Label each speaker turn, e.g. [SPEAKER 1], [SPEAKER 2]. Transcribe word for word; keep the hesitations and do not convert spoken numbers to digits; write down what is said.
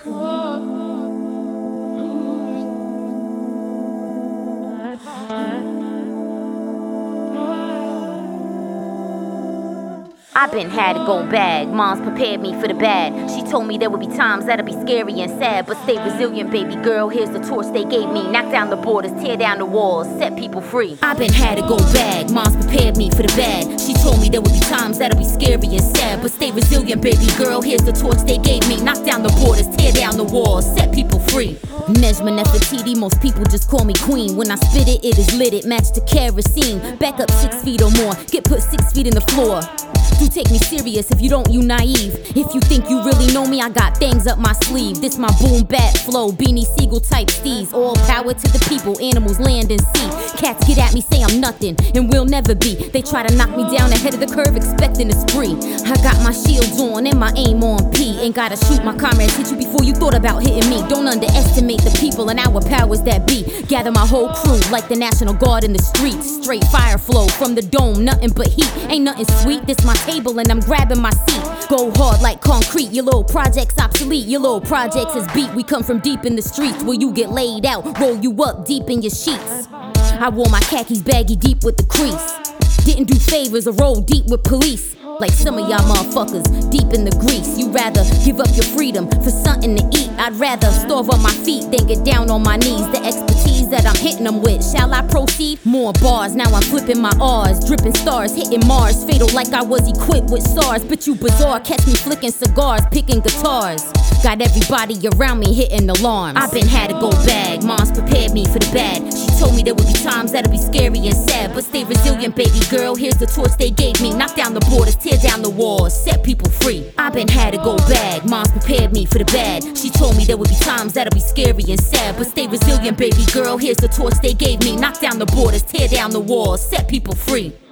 [SPEAKER 1] I been had to go bag, mom's prepared me for the bad. She told me there would be times that'll be scary and sad, but stay resilient, baby girl, here's the torch they gave me. Knock down the borders, tear down the walls, set people free. I been had to go bag, mom's prepared me for the bad. She told me there would be times that'll be scary and sad, but stay resilient, baby girl, here's the torch they gave me. Knock down the borders, tear down the walls, set people free. Nejma Nefertiti, most people just call me queen. When I spit it, it is lit, it match the kerosene. Back up six feet or more, get put six feet in the floor. Do take me serious, if you don't, you naive. If you think you really know me, I got things up my sleeve. This my boom bat flow, Beanie Siegel type steez. All power to the people, animals, land and sea. Cats get at me, say I'm nothing, and will never be. They try to knock me down ahead of the curve, expecting a spree. I got my shields on and my aim on P. Ain't gotta shoot, my comrades hit you before you thought about hitting me. Don't underestimate the people and our powers that be. Gather my whole crew like the National Guard in the streets. Straight fire flow from the dome, nothing but heat. Ain't nothing sweet, this my table and I'm grabbing my seat. Go hard like concrete, your little project's obsolete. Your little projects is beat, we come from deep in the streets where you get laid out, roll you up deep in your sheets. I wore my khakis baggy deep with the crease. Didn't do favors or roll deep with police. Like some of y'all motherfuckers, deep in the grease. You rather give up your freedom for something to eat. I'd rather starve on my feet than get down on my knees. The expertise that I'm hitting them with, shall I proceed? More bars, now I'm flipping my R's. Dripping stars, hitting Mars. Fatal like I was equipped with SARS. But you bizarre, catch me flicking cigars, picking guitars. Got everybody around me hitting alarms. I been had to go bag, mom's prepared me for the bad. She told me there would be times that'll be scary and sad, but stay resilient, baby girl, here's the torch they gave me. Knock down the borders, tear down the walls, set people free. I been had to go bag, mom's prepared me for the bad. She told me there would be times that'll be scary and sad, but stay resilient, baby girl, here's the torch they gave me. Knock down the borders, tear down the walls, set people free.